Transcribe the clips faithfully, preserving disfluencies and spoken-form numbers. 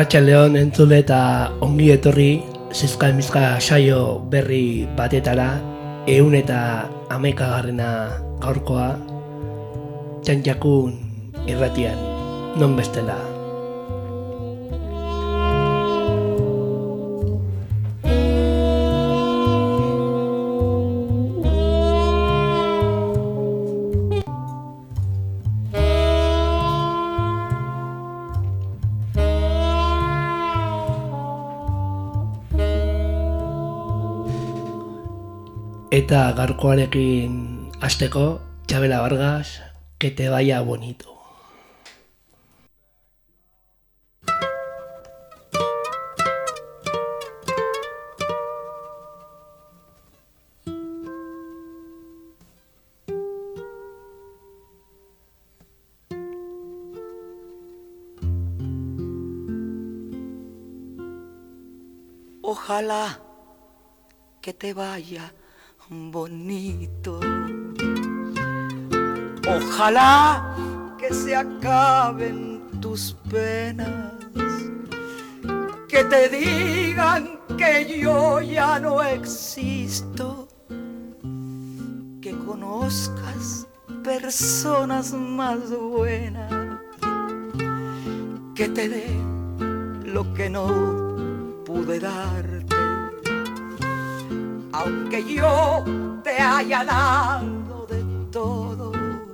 Arratsaldeon entzule eta ongi etorri Zizka Emizka saio berri batetara, ehun eta hamaikagarrena gaurkoa, Txantxakun irratian, non bestela. Eta gaurkoarekin hasteko, Txabela Vargas, que te vaya bonito. Ojalá que te vaya bonito. Ojalá que se acaben tus penas, que te digan que yo ya no existo, que conozcas personas más buenas, que te dé lo que no pude darte. Aunque yo te haya dado de todo,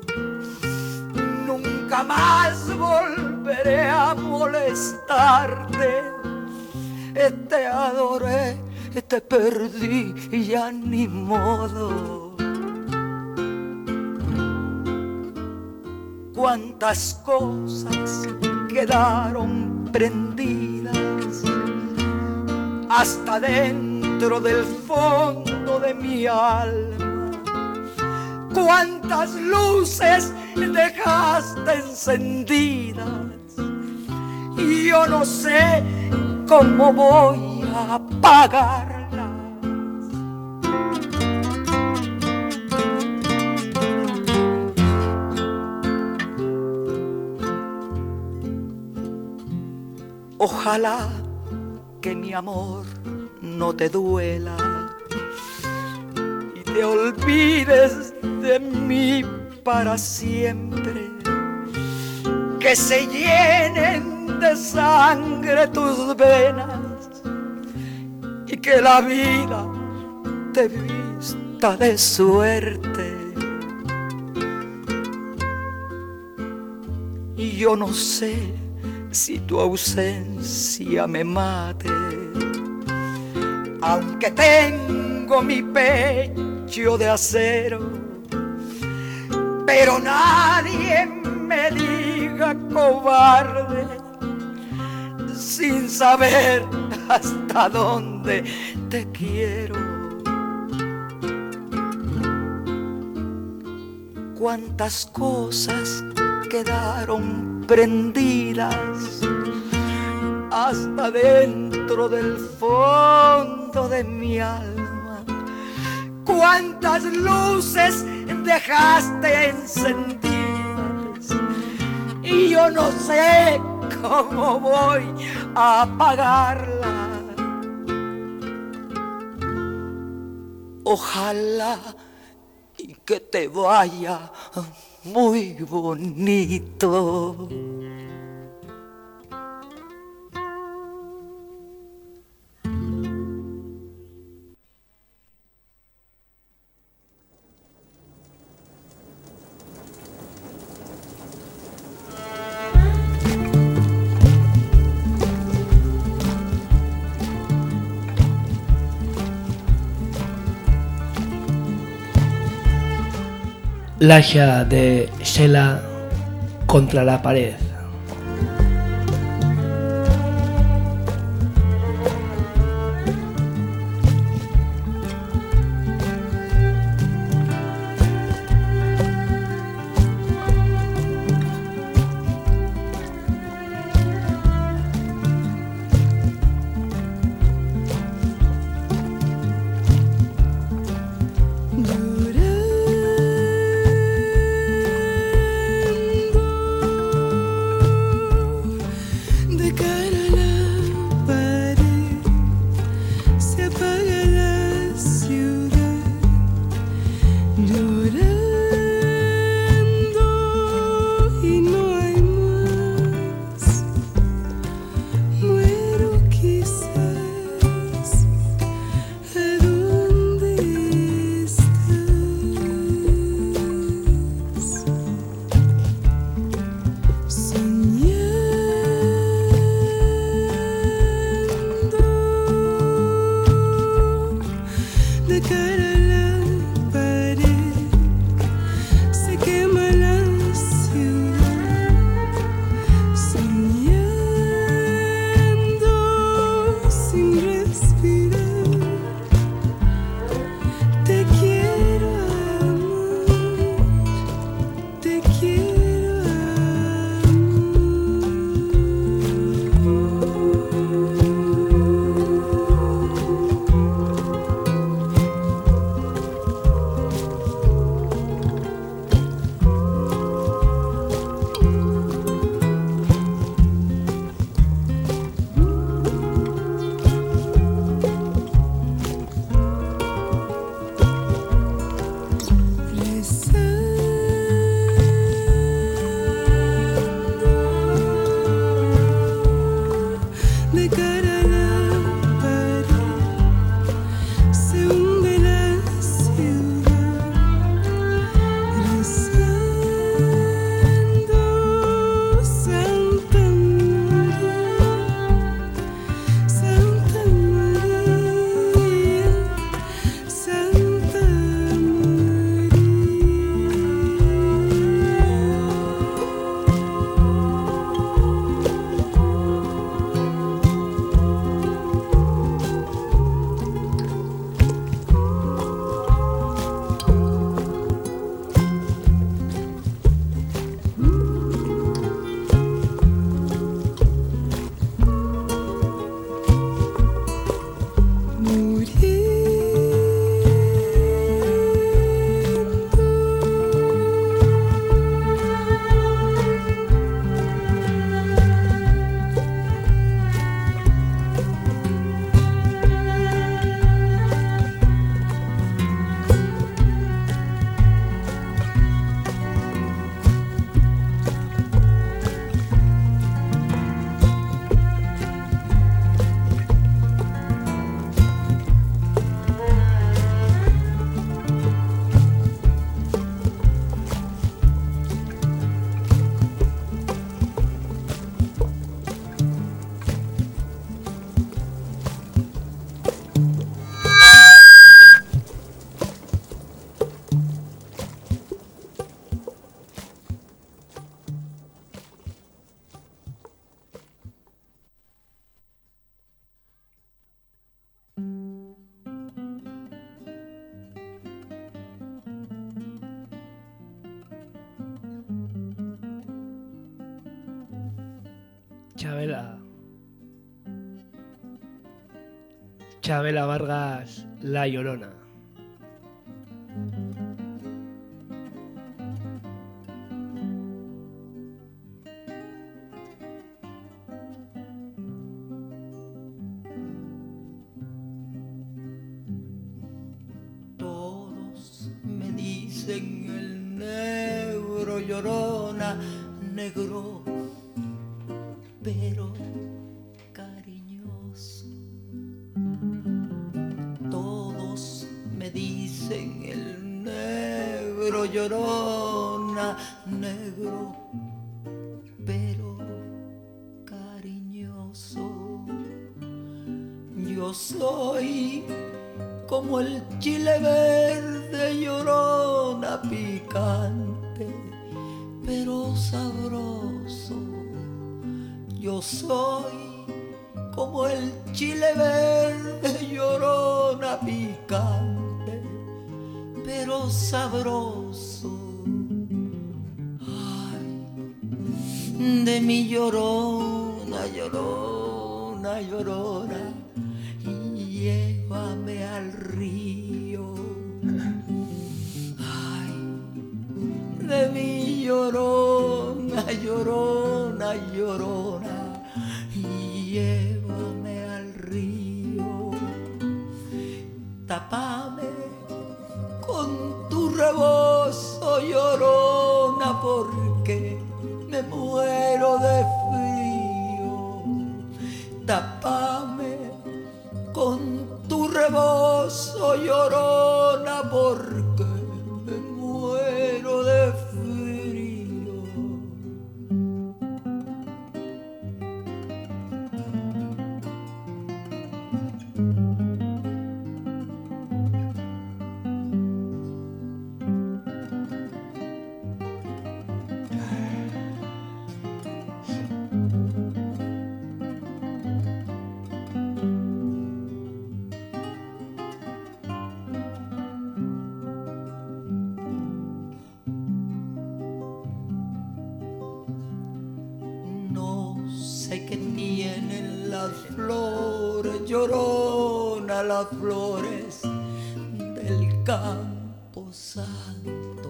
nunca más volveré a molestarte. Te adoré, te perdí y ya ni modo. Cuántas cosas quedaron prendidas hasta dentro del fondo de mi alma. Cuántas luces dejaste encendidas y yo no sé cómo voy a apagarlas. Ojalá que mi amor no te duela y te olvides de mí para siempre, que se llenen de sangre tus venas y que la vida te vista de suerte. Y yo no sé si tu ausencia me mate, aunque tengo mi pecho de acero, pero nadie me diga cobarde sin saber hasta dónde te quiero. Cuántas cosas quedaron prendidas hasta dentro del fondo de mi alma. Cuántas luces dejaste encendidas y yo no sé cómo voy a apagarlas. Ojalá y que te vaya muy bonito. Laxa de Xela contra la pared. Durante Chabela. Chabela Vargas, La Llorona. Todos me dicen el negro llorona, negro pero cariñoso. Todos me dicen el negro llorona, negro pero cariñoso. Yo soy como el chile verde, llorona, picante pero sabroso. Yo soy como el chile verde, llorona, picante pero sabroso. Ay, de mi llorona, llorona, llorona, llévame al río. Ay, de mi llorona, llorona, llorona, llévame al río. Tápame con tu rebozo, llorona, porque me muero de frío. Tápame con tu rebozo, llorona, porque me muero de frío. Sé que tienen las flores, llorona, las flores del campo santo.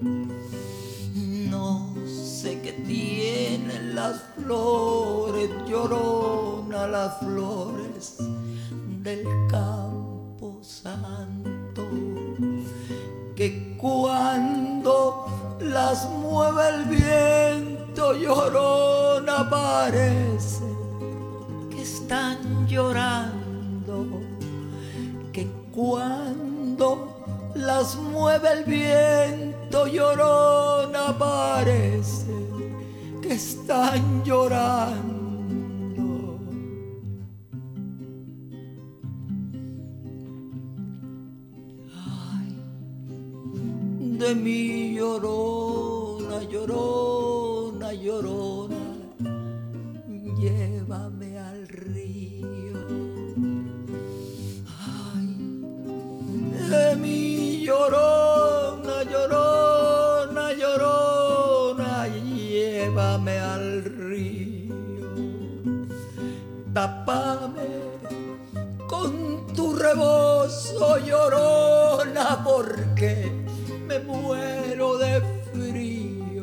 No sé que tienen las flores, llorona, las flores del campo santo, que cuando las mueve el viento, llorona, parece que están llorando, que cuando las mueve el viento, llorona, parece que están llorando. Ay, de mi llorona, llorona, llorona, llévame al río. Ay, de mi llorona, llorona, llorona, llévame al río. Tápame con tu rebozo, llorona, porque me muero de frío.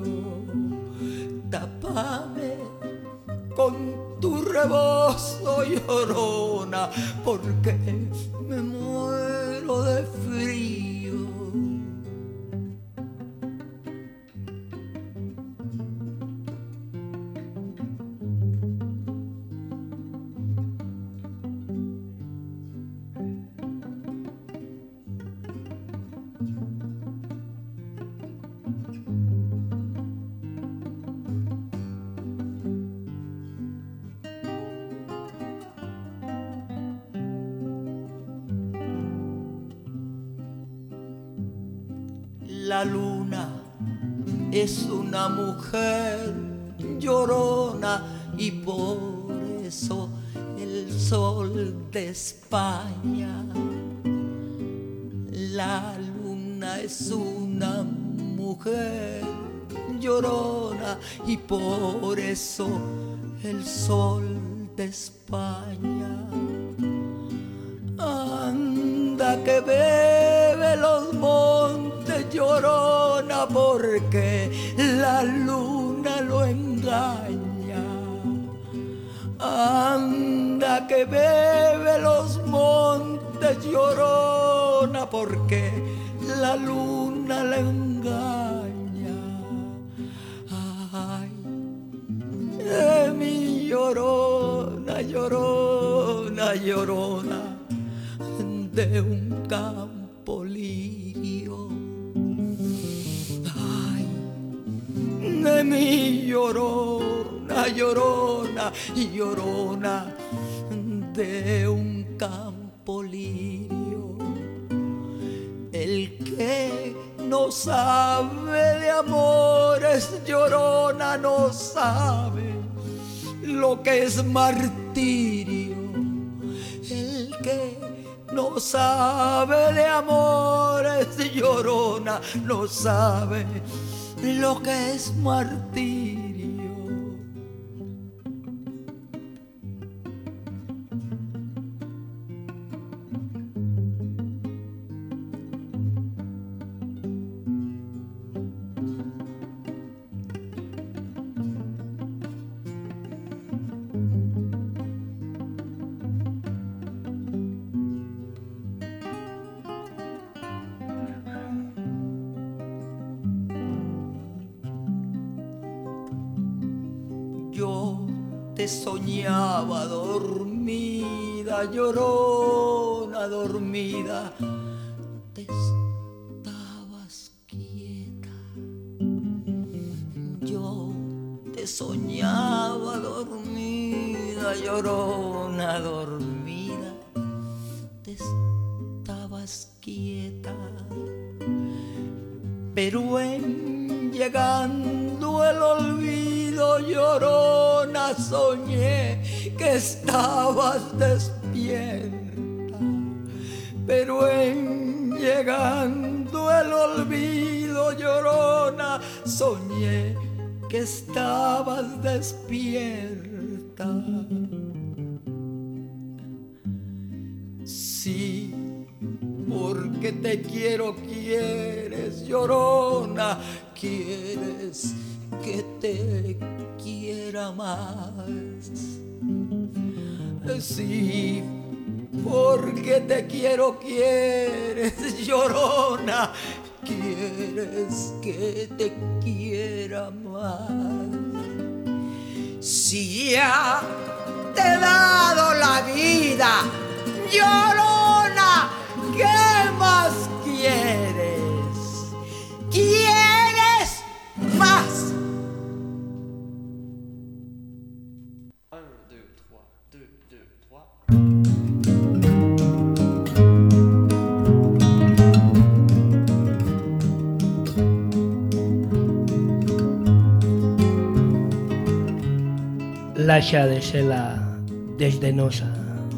Tápame con tu rebozo, llorona, porque me muero de frío. La luna es una mujer llorona y por eso el sol de España. La luna es una mujer llorona y por eso el sol de España. Anda que bebe los montes Llorona porque la luna lo engaña. Anda que bebe los montes Llorona porque la luna le engaña. Ay, de mi Llorona, Llorona, Llorona, de un campo lirio. Ay, de mi Llorona, Llorona, Llorona, de un campo lirio. El que no sabe de amores, Llorona, no sabe lo que es martirio. El que no sabe de amores, Llorona, no sabe lo que es martirio. Yo te soñaba dormida, Llorona, dormida, te estabas quieta. Yo te soñaba dormida, Llorona, dormida, te estabas quieta. Pero en llegando el olvido, Llorona, soñé que estabas despierta. Pero en llegando el olvido, Llorona, soñé que estabas despierta. Sí, porque te quiero, quieres, Llorona, quieres que te quiera más. Sí, porque te quiero, quieres, Llorona, quieres que te quiera más. Si ya te he dado la vida, Llorona, ¿qué más quieres? ¿Quieres más? un, deux, trois, deux, deux, trois. Laxa de Sela desdenosa.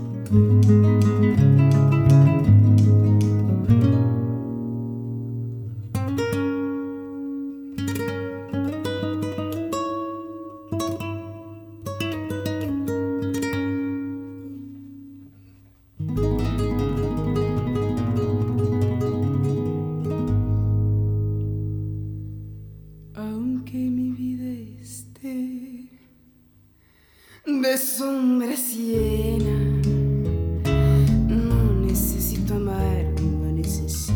Aunque mi vida esté de sombras llena, no necesito amar, no necesito.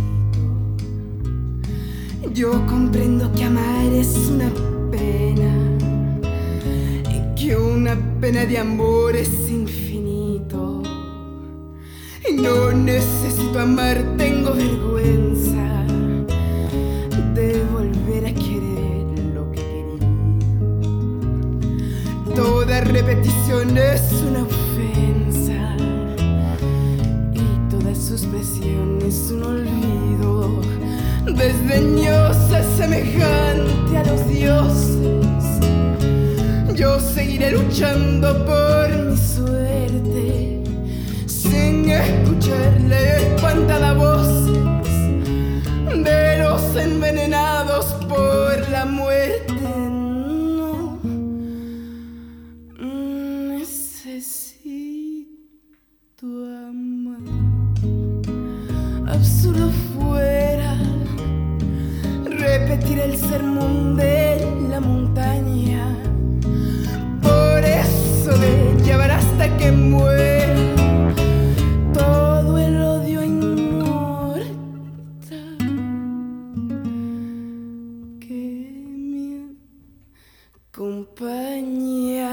Yo comprendo que amar es una pena y que una pena de amor es infinito. No necesito amar, tengo vergüenza de volver a querer lo que he querido. Toda repetición es una ofensa y toda suspensión es un olvido. Desdeñosa, semejante a los dioses, yo seguiré luchando por mi suerte, sin escucharle espantada voces de los envenenados por la muerte. No, ama. Absurdo fuera repetir el sermón de la montaña. Por eso de llevar hasta que muera todo el odio inmortal que me acompaña.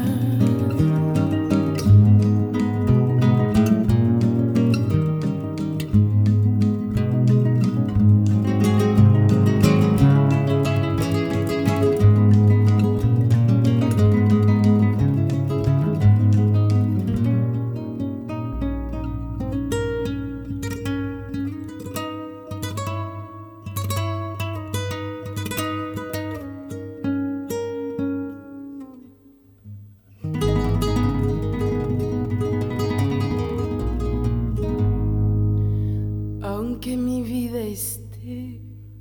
Aunque mi vida esté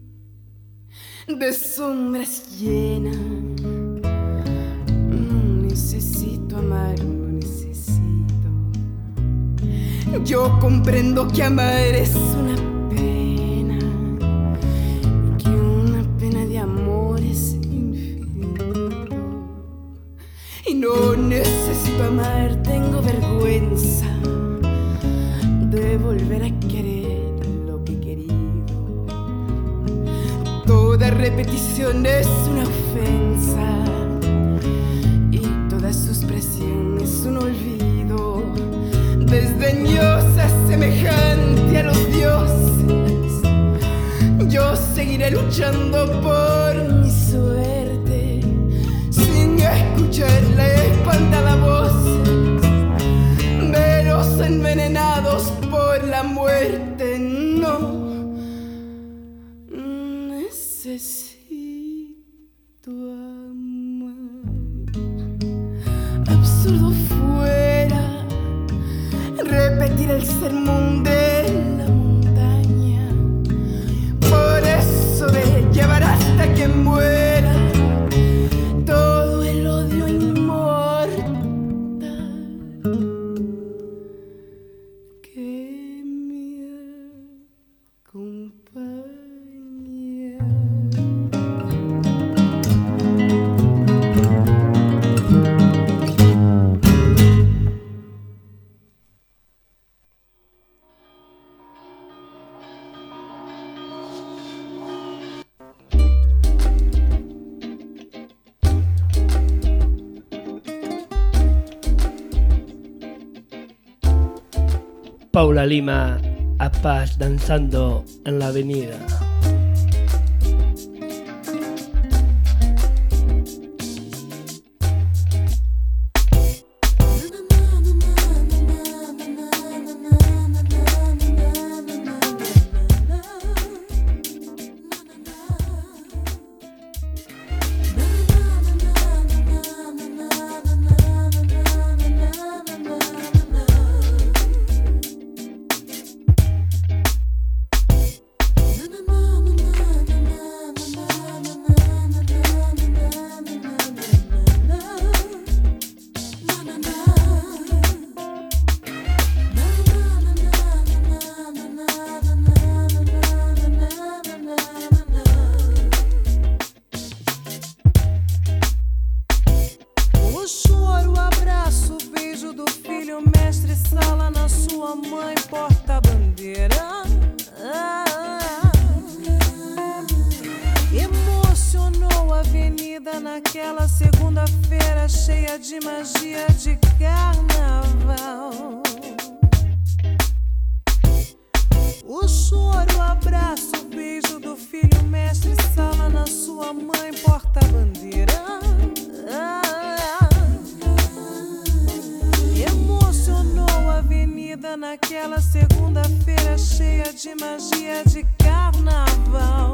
de sombras llena, no necesito amar, no necesito. Yo comprendo que amar es una pena, que una pena de amor es infinito. Y no necesito amar, tengo vergüenza de volver a querer lo que he querido. Toda repetición es una ofensa y toda suspresión es un olvido. Desdeñosa, semejante a los dioses, yo seguiré luchando por mi suerte, sin escuchar la espantada voz de los envenenados por la muerte. No necesito amar. Absurdo fuera repetir el sermón de la montaña. Por eso de llevar hasta que muera todo el odio inmortal que me acompaña. Paula Lima, a Paz danzando en la avenida. Naquela segunda-feira cheia de magia de carnaval, o choro, o abraço, o beijo do filho, mestre sala na sua mãe, porta-bandeira. Emocionou a avenida naquela segunda-feira cheia de magia de carnaval.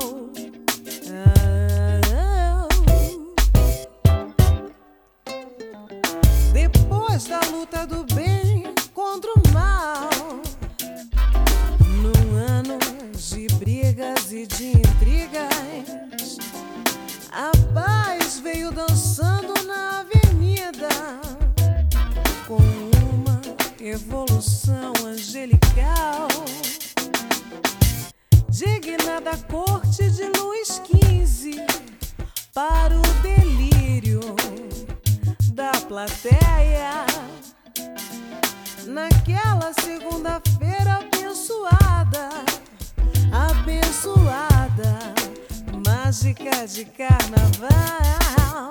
Depois da luta do bem contra o mal, num ano de brigas e de intrigas, a paz veio dançando na avenida com uma evolução. solução angelical, digna da corte de Luís quinze, para o delírio da plateia. Naquela segunda-feira abençoada, abençoada, mágica de carnaval.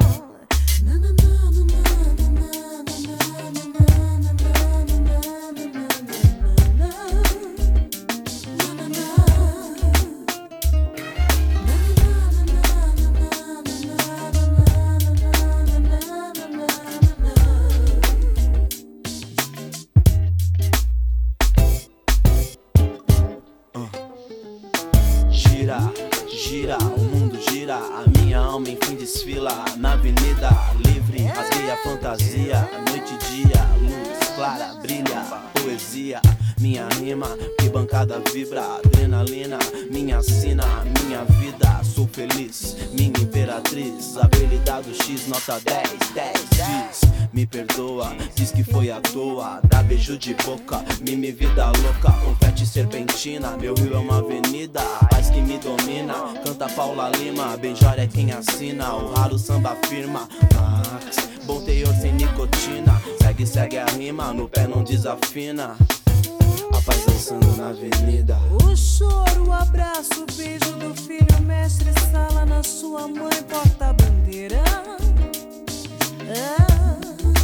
Gira, gira, o mundo gira, a minha alma enfim desfila na avenida livre, rasguei a fantasia, noite e dia, luz clara, brilha, poesia, minha rima, que bancada vibra, adrenalina, minha sina, minha vida, sou feliz, minha imperatriz, habilidade X, nota dez, dez, diz, me perdoa, diz que foi à toa, dá beijo de boca, mime vida louca, confete serpentina, meu rio é uma avenida, a paz que me domina, canta Paula Lima, beijar é quem assina, o raro samba firma, Max, bom teor sem nicotina, segue, segue a rima, no pé não desafina, a paz dançando na avenida. O choro, o abraço, o beijo do filho, mestre sala na sua mãe, porta-bandeira. Ah,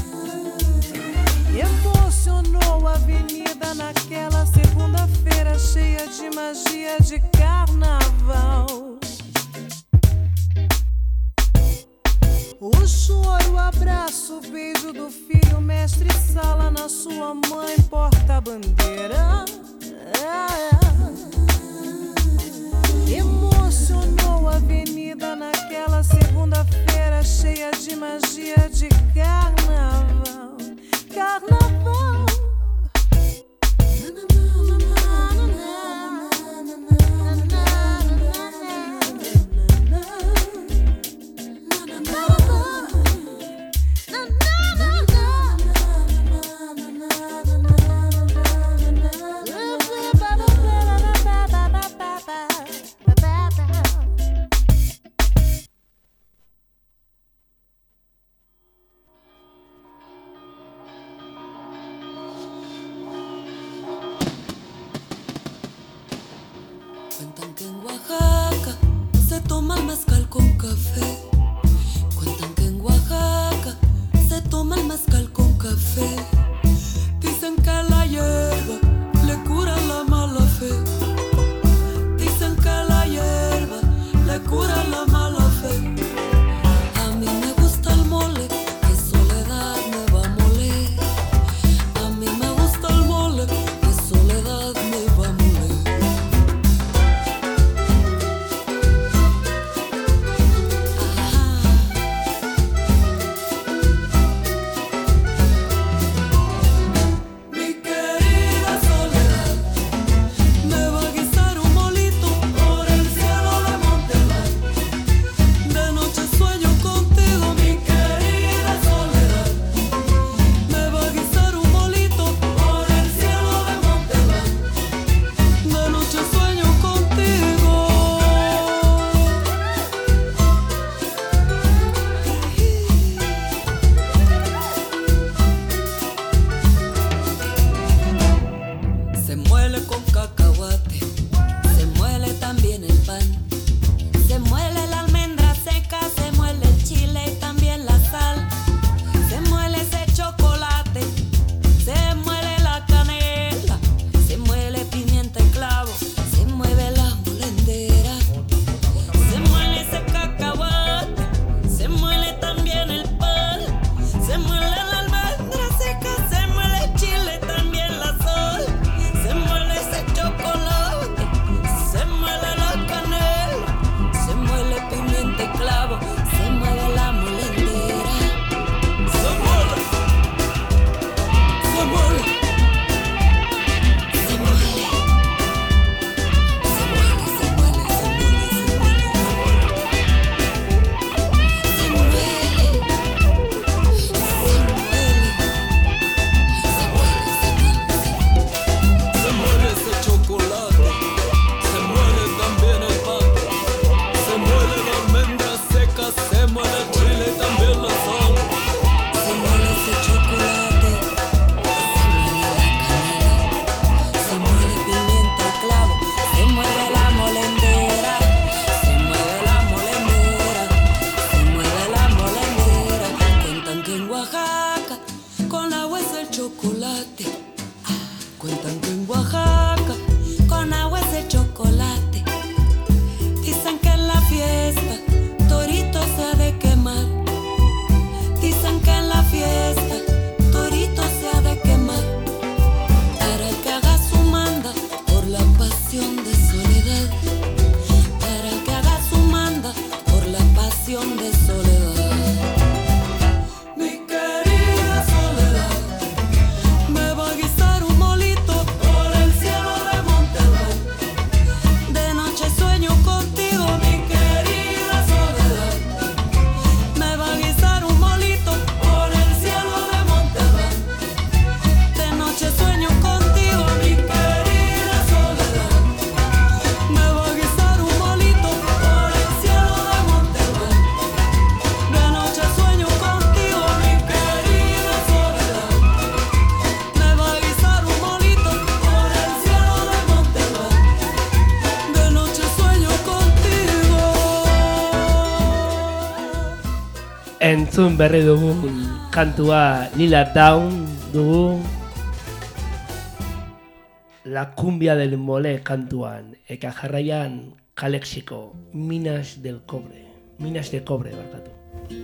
emocionou a avenida naquela segunda-feira cheia de magia de carnaval. O choro, o abraço, o beijo do filho, mestre sala na sua mãe, porta-bandeira. Ah, emocionou a avenida naquela segunda-feira cheia de magia de carnaval. Carnaval. entzun berri dugun kantua Lila Down dugu La cumbia del mole kantuan, eka jarraian Kalexiko, Minas del Cobre, Minas de Cobre barkatu.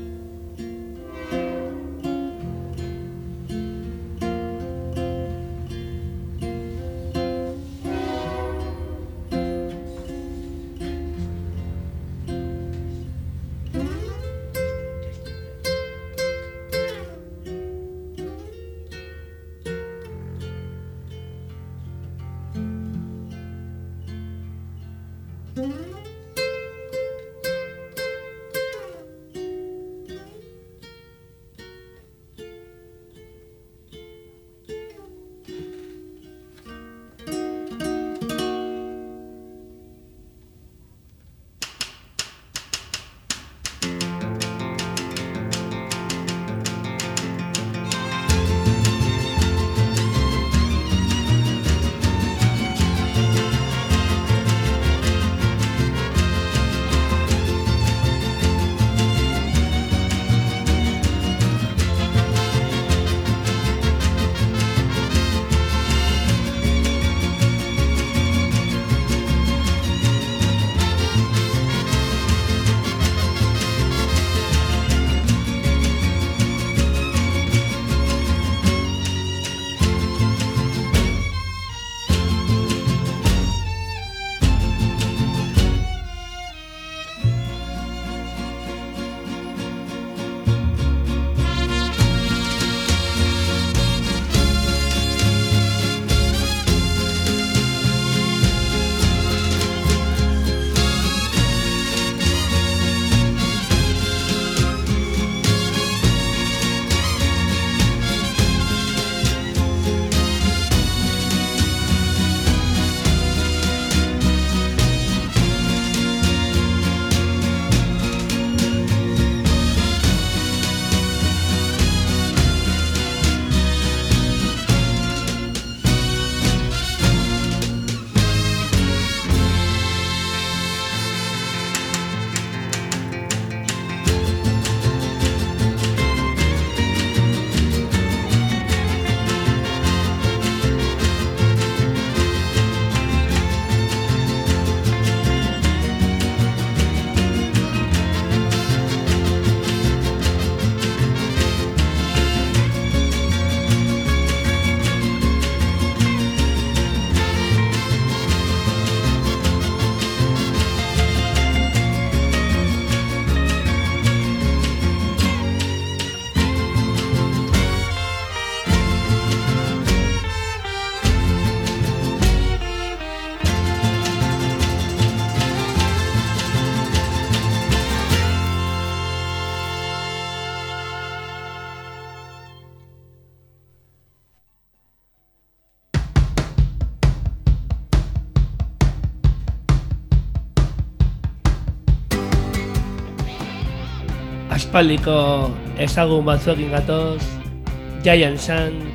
Aspaldiko ezagun batzuekin gatoz, Giant Sand,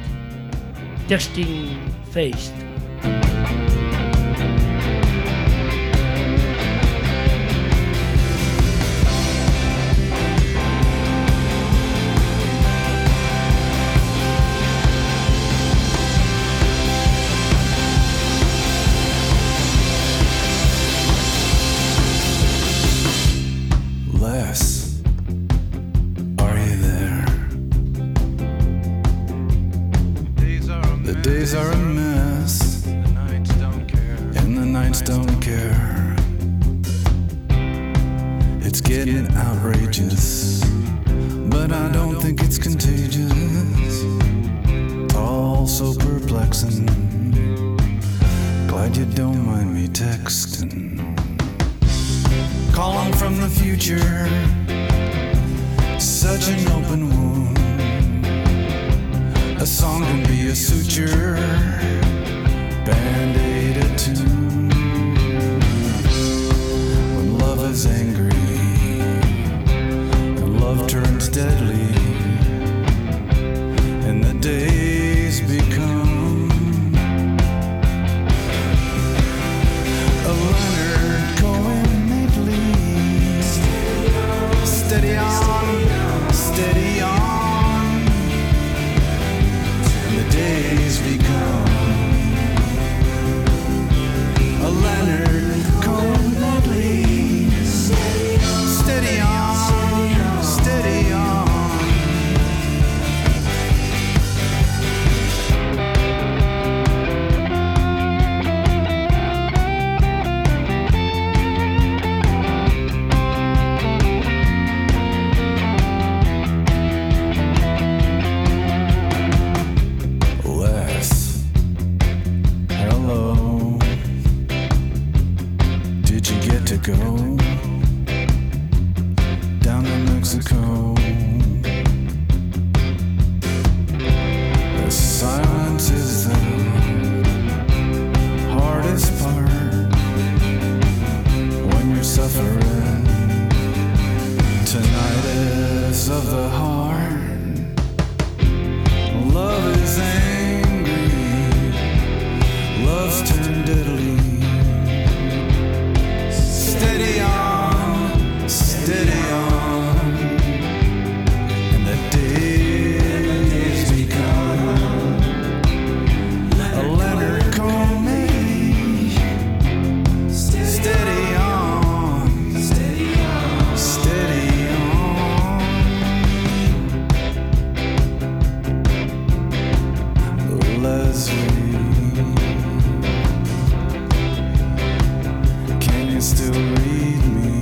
Texting Faced. Days are a mess, the nights don't care, and the nights don't care. It's getting outrageous, but I don't think it's contagious. All so perplexing, glad you don't mind me texting. Calling from the future, such an open wound. A song can be a suture, Band-Aid a tune. When love is angry, and love turns deadly, and the days become a Leonard Cohen medley. Steady on, go down to Mexico. The silence is the hardest part when you're suffering. Tinnitus of the heart. Love is angry. Love's turned deadly. Steady on, steady on, and the days become a Leonard Cohen. Steady on, steady on, steady on. Leslie, can you still read me?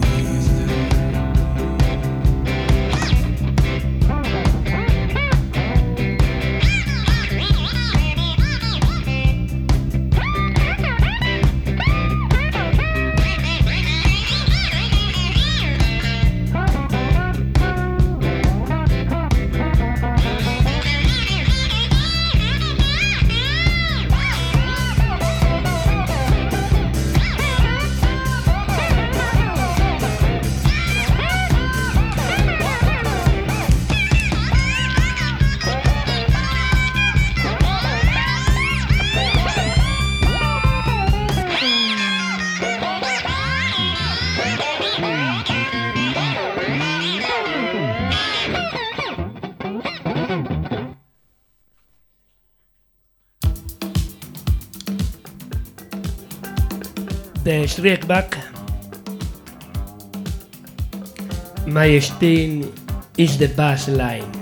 The Shriek Back. My spin is the bass line.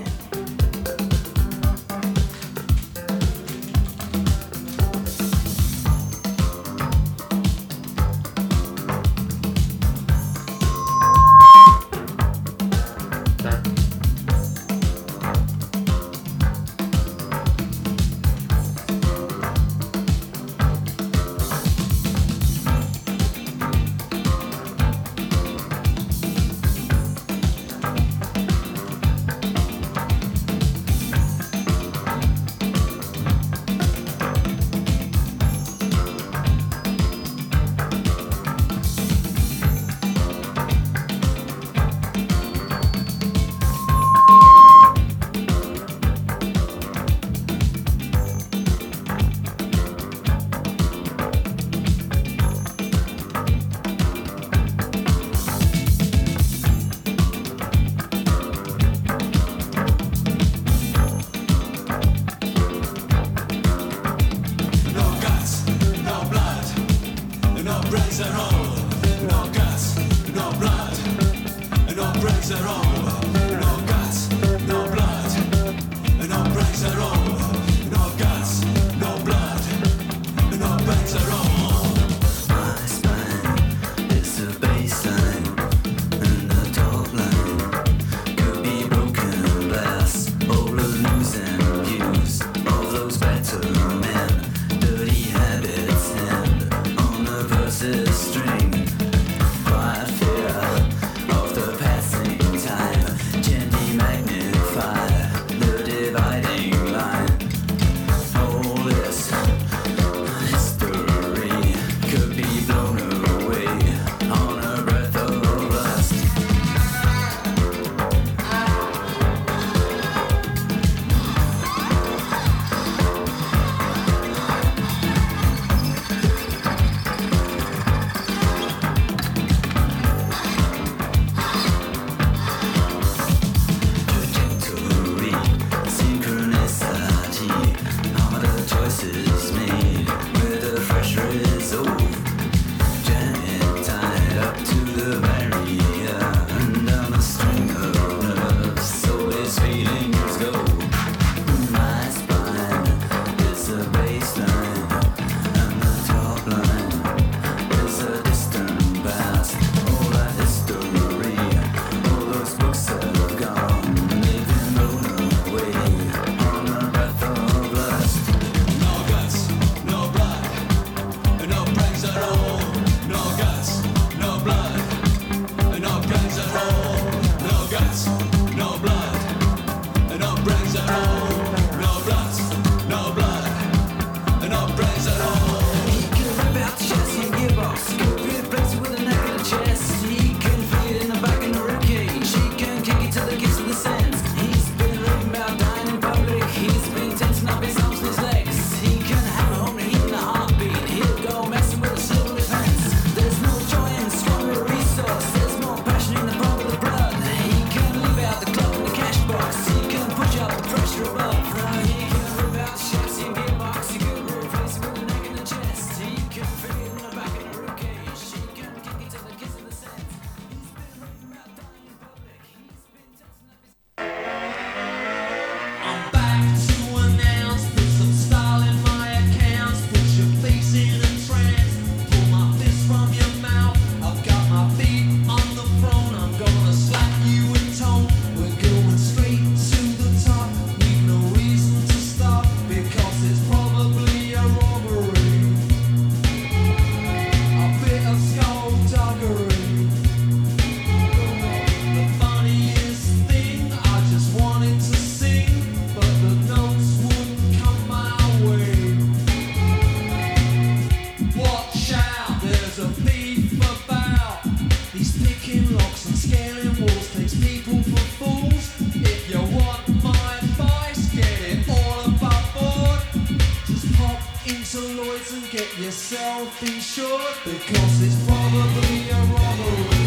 boys and get yourself insured, because it's probably a robbery.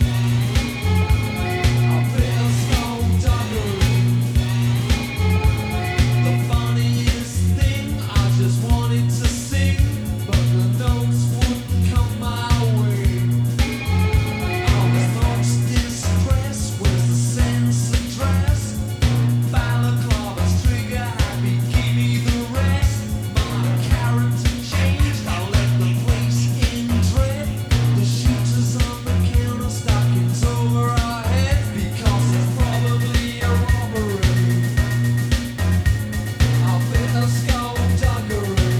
A bit of skullduggery. The funniest thing, I just wanted to sing, but the notes wouldn't come my way. I was most distressed, where's the sense of dress? Balaclava's trigger happy, give me the rest. My character changed, I left the place in dread. The shooters on the counter, stockings over our heads, because it's probably a robbery. A bit of skullduggery.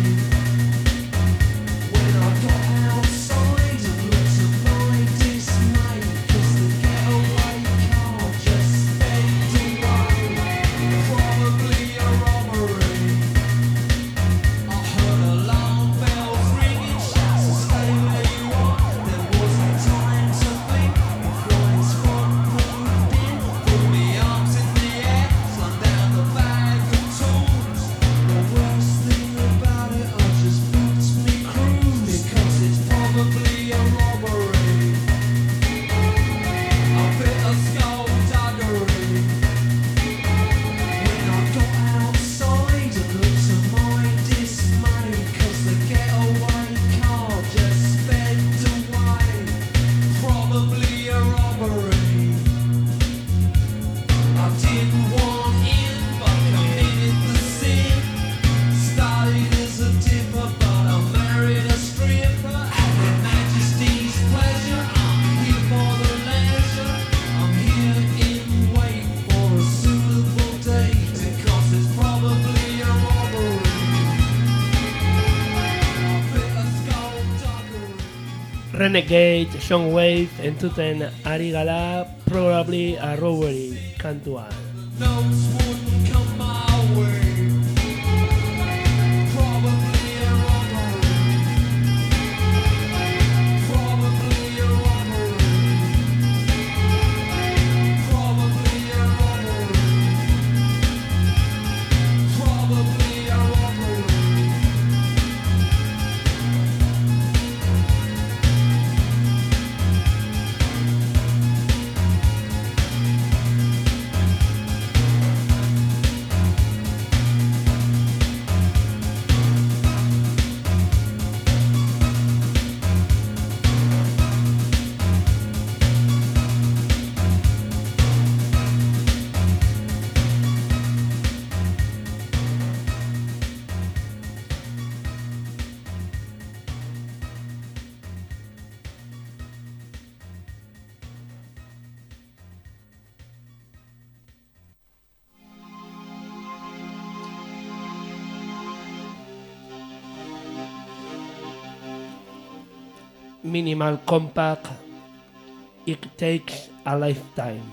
When I got outside and looked at my dismay, 'cause the getaway car just sped away. Probably a robbery. I heard alarm bells ringing, shouts to stay where you are. There wasn't time to think. The flying squad moved in, threw me arms in the air, slung down the bag of tools. The worst thing about it, I just booked me cruise, because it's probably a robbery. A bit of skullduggery. When I got outside and looked at my dismay, 'cause the getaway car just sped away. Probably a robbery. I didn't want in, but committed the sin. Started as a dipper, but I married a stripper. At Her Majesty's pleasure, I'm here for the leisure. I'm here in wait for a suitable date, because it's probably a robbery. A bit of skullduggery. Renegade, Soundwave, entzuten ari gala, Probably a Robbery kantua. Notes wouldn't come my way. Probably a robbery. Probably a robbery. Probably a robbery. Probably a robbery. Minimal Compact, It Takes a Lifetime.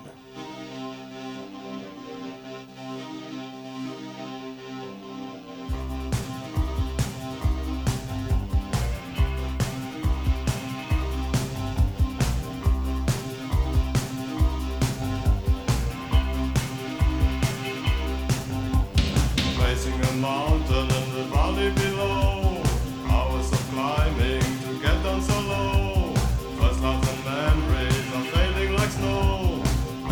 Facing a mountain and the valley below, hours of climbing to get down so low. First love and memories are fading like snow.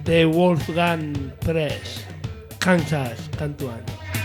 The Wolfgang Press, Kansas kantuan.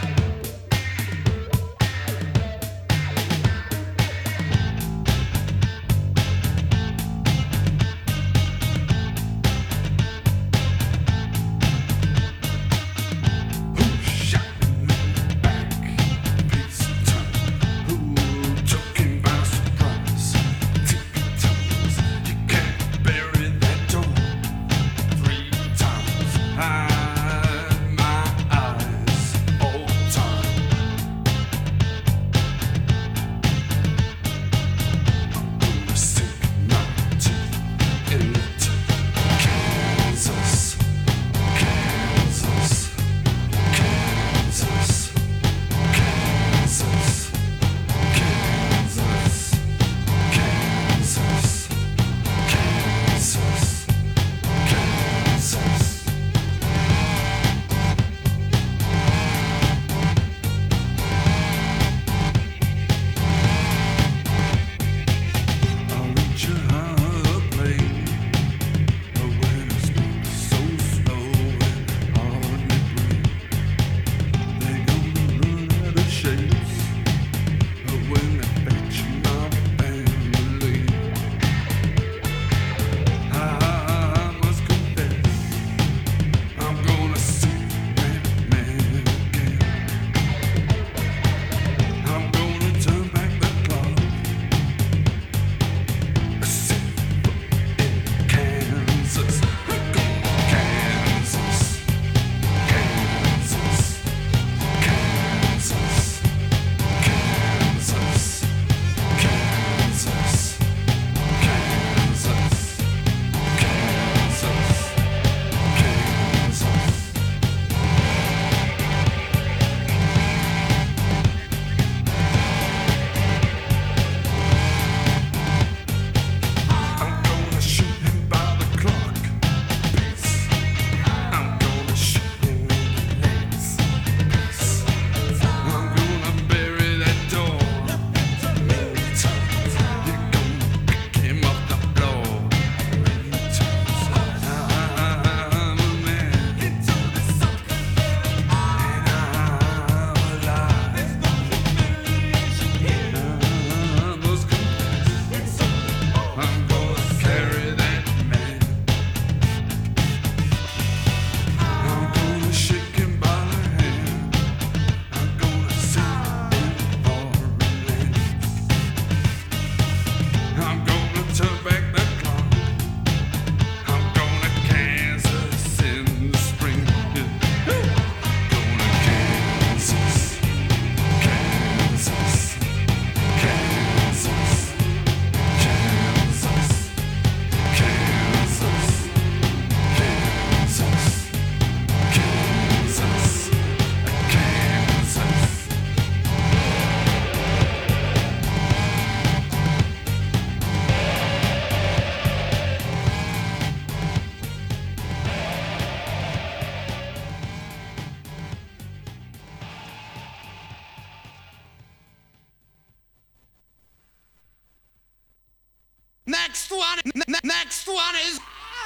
Next one, n- next one is.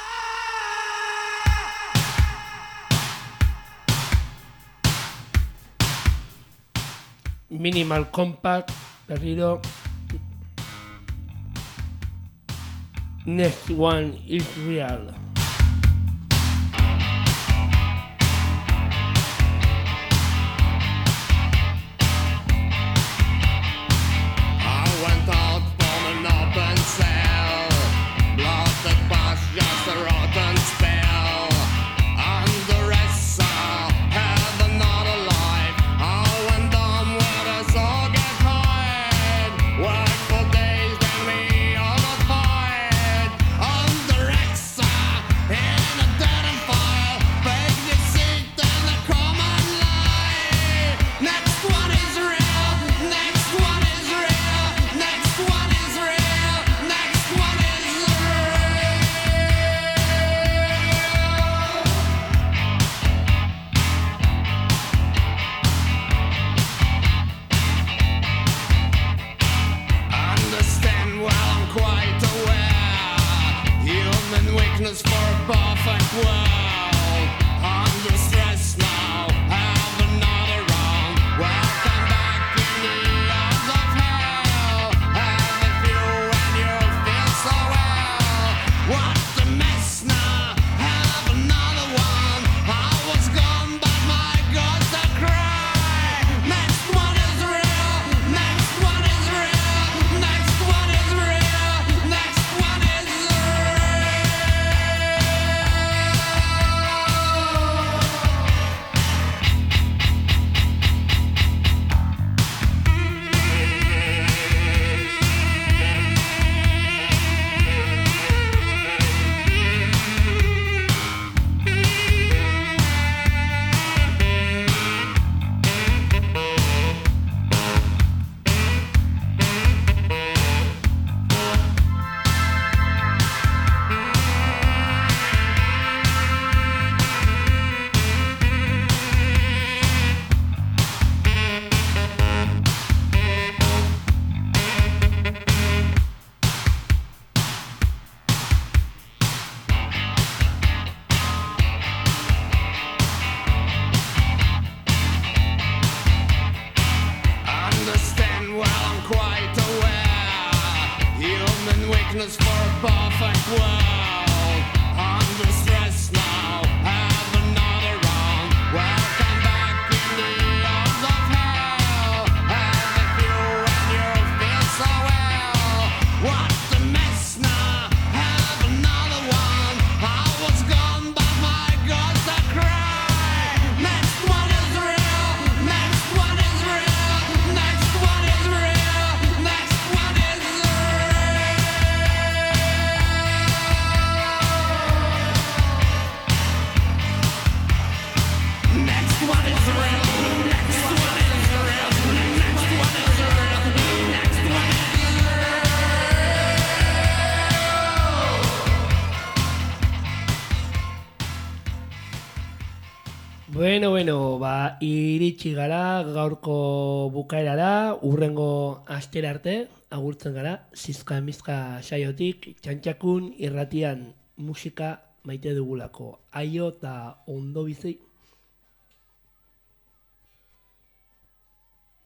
Minimal Compact, berriro. Next one is real. I went out from an open cell, blasted past just a rotten spell. And the rest I have another life. I went down where the soul get tired. Work for days, then me on a fight. And the rest I in a dead and fire. Fake deceit and a common lie. Next one is real. Next one is real. Next one is real. Next one is real. Understand well, I'm quite aware. Human weakness for a perfect world. darkness for a perfect world. Under stress now, have another round. Welcome back in the arms of hell. Have a few and you feel so well. What a mess now, have another one. I was gone but my gods I cry. Next one is real, next one is real, next one is real, next one is Next one is real, next one is real, next one is real, next one is Bueno, bueno, ba, iritsi gara gaurko bukaerara, urrengo astera arte, agurtzen gara, zizka emizka saiotik, txantxakun irratian musika maite dugulako. Aio eta ondo bizi.